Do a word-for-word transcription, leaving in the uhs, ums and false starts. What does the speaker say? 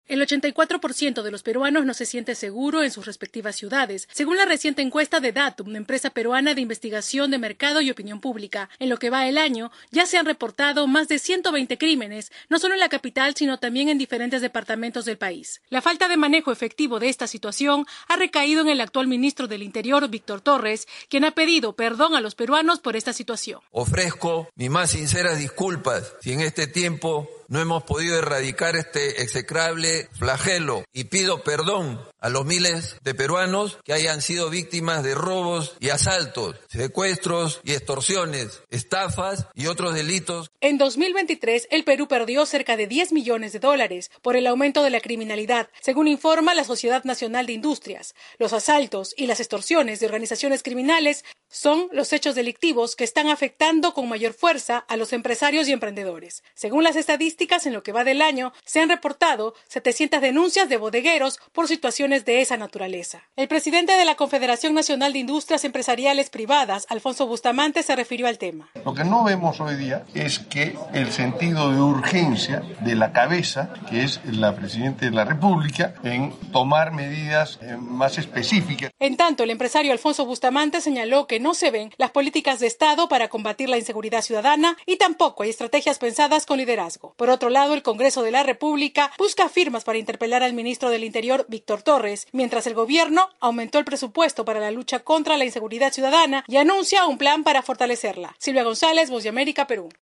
El ochenta y cuatro por ciento de los peruanos no se siente seguro en sus respectivas ciudades, según la reciente encuesta de Datum, una empresa peruana de investigación de mercado y opinión pública. En lo que va el año, ya se han reportado más de ciento veinte crímenes, no solo en la capital, sino también en diferentes departamentos del país. La falta de manejo efectivo de esta situación ha recaído en el actual ministro del Interior, Víctor Torres, quien ha pedido perdón a los peruanos por esta situación. Ofrezco mis más sinceras disculpas si en este tiempo no hemos podido erradicar este execrable flagelo y pido perdón a los miles de peruanos que hayan sido víctimas de robos y asaltos, secuestros y extorsiones, estafas y otros delitos. En dos mil veintitrés, el Perú perdió cerca de diez millones de dólares por el aumento de la criminalidad, según informa la Sociedad Nacional de Industrias. Los asaltos y las extorsiones de organizaciones criminales son los hechos delictivos que están afectando con mayor fuerza a los empresarios y emprendedores. Según las estadísticas, en lo que va del año, se han reportado setecientas denuncias de bodegueros por situaciones de esa naturaleza. El presidente de la Confederación Nacional de Industrias Empresariales Privadas, Alfonso Bustamante, se refirió al tema. Lo que no vemos hoy día es que el sentido de urgencia de la cabeza, que es la Presidenta de la República, en tomar medidas más específicas. En tanto, el empresario Alfonso Bustamante señaló que no se ven las políticas de Estado para combatir la inseguridad ciudadana y tampoco hay estrategias pensadas con liderazgo. Por otro lado, el Congreso de la República busca firmas para interpelar al ministro del Interior, Víctor Torres, mientras el gobierno aumentó el presupuesto para la lucha contra la inseguridad ciudadana y anuncia un plan para fortalecerla. Silvia González, Voz de América, Perú.